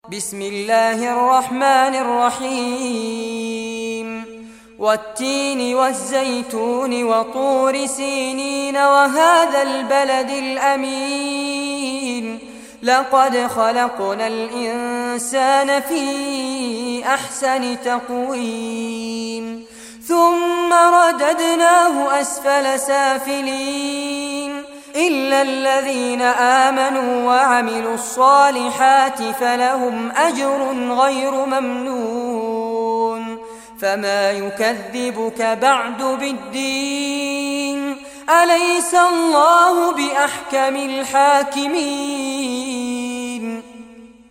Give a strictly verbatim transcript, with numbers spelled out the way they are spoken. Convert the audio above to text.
بسم الله الرحمن الرحيم والتين والزيتون وطور سينين وهذا البلد الأمين لقد خلقنا الإنسان في أحسن تقويم ثم رددناه أسفل سافلين إلا الذين آمنوا وعملوا الصالحات فلهم أجر غير ممنون فما يكذبك بعد بالدين أليس الله بأحكم الحاكمين